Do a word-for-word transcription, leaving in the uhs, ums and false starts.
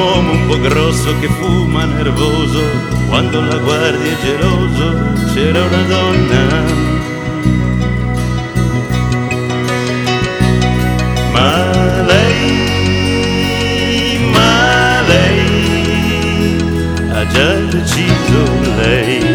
uomo un po' grosso che fuma nervoso, quando la guardia è geloso, c'era una donna. Ma lei, ma lei, ha già deciso lei.